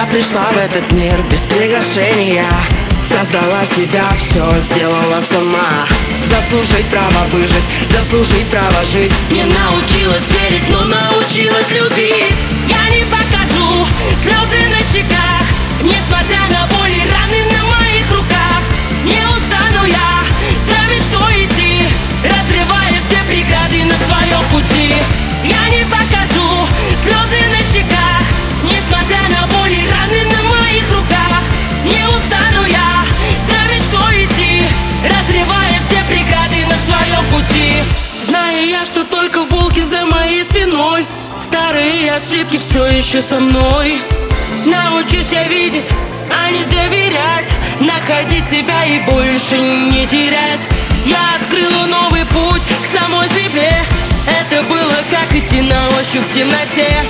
пришла в этот мир без приглашения, создала себя, все сделала сама. Заслужить право выжить, заслужить право жить. Не научилась верить, но научилась любить. Я не покажу слезы на щеках, несмотря на боль и раны на моих руках. Не устану я за мечтой идти, разрывая все преграды на своем пути. Я не покажу слезы на щеках, несмотря на боль и раны на моих руках. Не устану я за мечтой идти, разрывая все преграды на своем пути. Знаю я, что только волки за моей спиной, старые ошибки все еще со мной. Научусь я видеть, а не доверять, находить себя и больше не терять. Я открыла новый путь к самой себе. Это было как идти на ощупь в темноте.